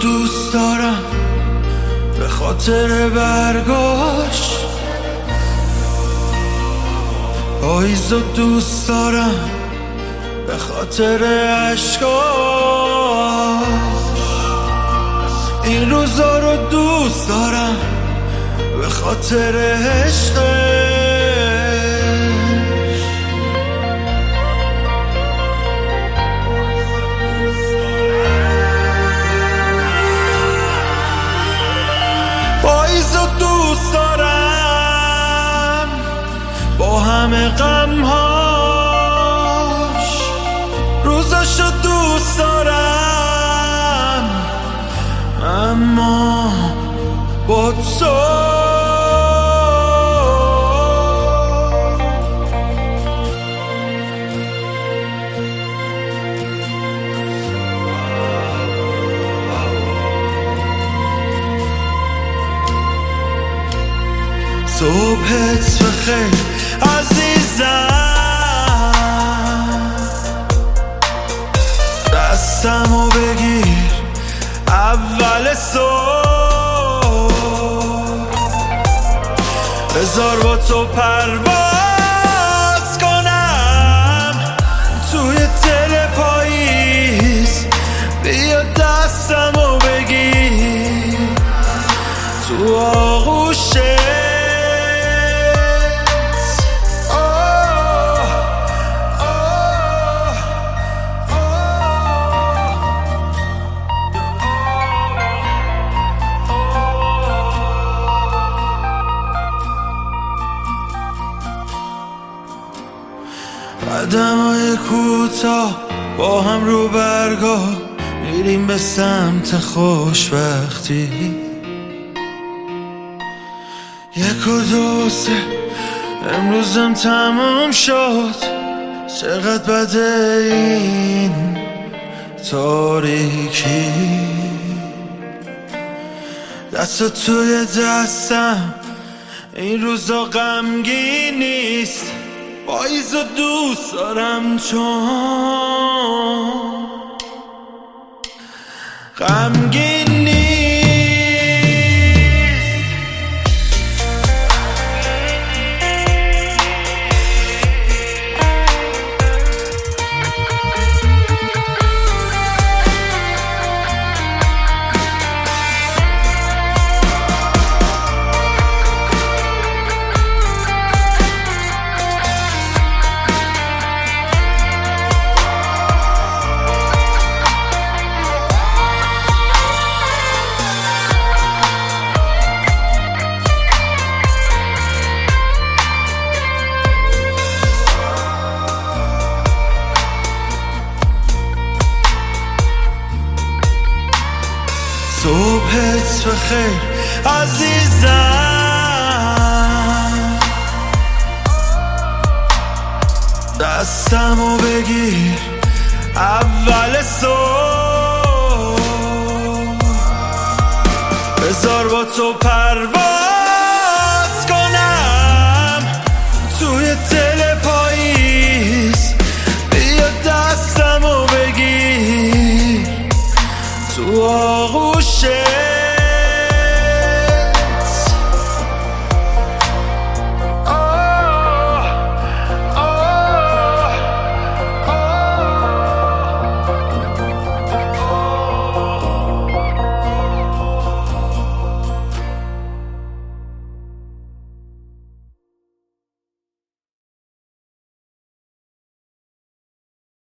دوست دارم به خاطر برگاش، پاییزو دوست دارم به خاطر عشقاش، این روزا رو دوست دارم به خاطر عشقش. پاییزو دوست دارم با همه غمهاش، روزاشو دوست دارم اما با تو صبحت بخیر عزیزم، دستمو بگیر اول صبح، بذار با تو پرواز کنم توی دل پاییز، بیا دستمو بگیر تو آغوشت. قدمای کوتاه با هم رو برگاه، میریم به سمت خوشبختی. 1 و 2 3 امروزم تموم شد، چقدر بده این تاریکی. دست توی دستم این روزا غمگین نیست، پاییزو دوست دارم چون غمگین نیست. صبحت بخیر عزیزم، دستمو بگیر اول صبح، بذار با تو پرواز